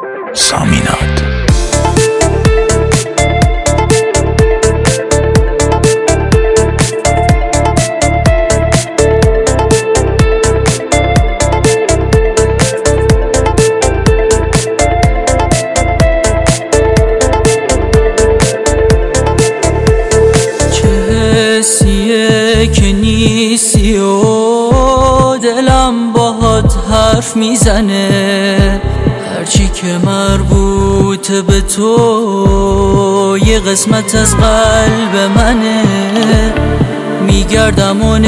سامینات. که نیستی و دلم باهات حرف میزنه، هرچی که مربوط به تو یه قسمت از قلب منه. میگردم و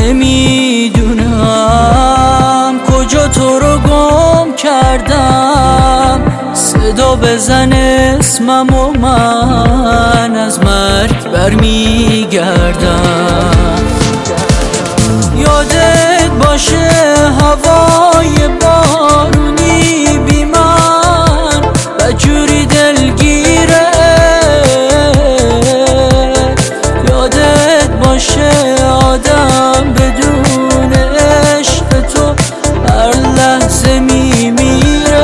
نمیدونم کجا تو رو گم کردم. صدا بزن اسمم و من از مرگ برمیگردم. یادت باشه هوای بارونی بی من بجوری دلگیره. یادت باشه آدم بدون عشق تو هر لحظه میمیره.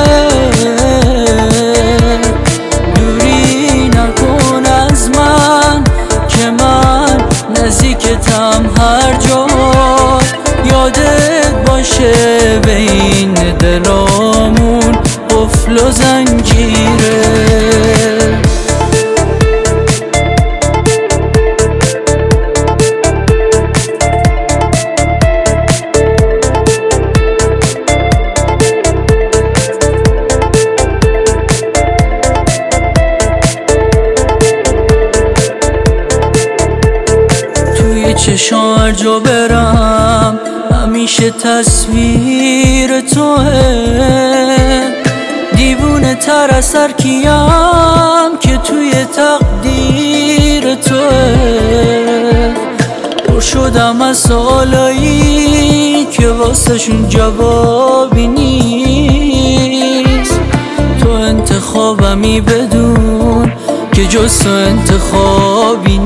دوری نکن از من که من نزدیکتم هر جا. یادت باشه بین دلامون قفل و زنجیره. توی چشام هر جا برم همیشه تصویر توه. دیوونه تر از هر کیم که توی تقدیر توه. پر شدم از سوالایی که واسه شون جوابی نیست. تو انتخابمی بدون که جز تو انتخابی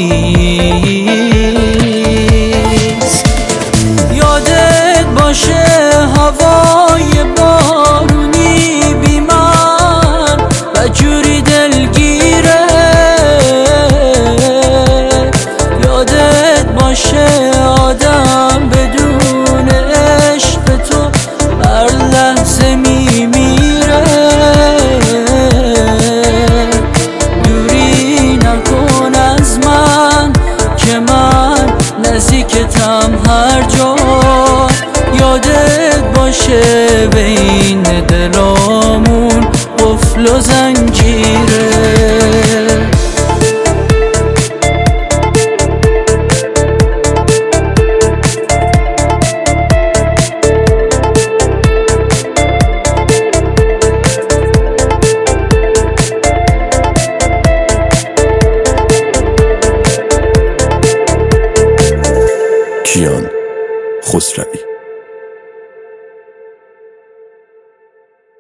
نیست. یادت باشه هوای بارونی بی من بجوری دلگیره. یادت باشه آدم بدون عشق تو هر لحظه میمیره. دوری نکن از من که من نزدیکتم هر جا. یادت باشه بین دلامون قفل و زنجیره. کیان خسروی.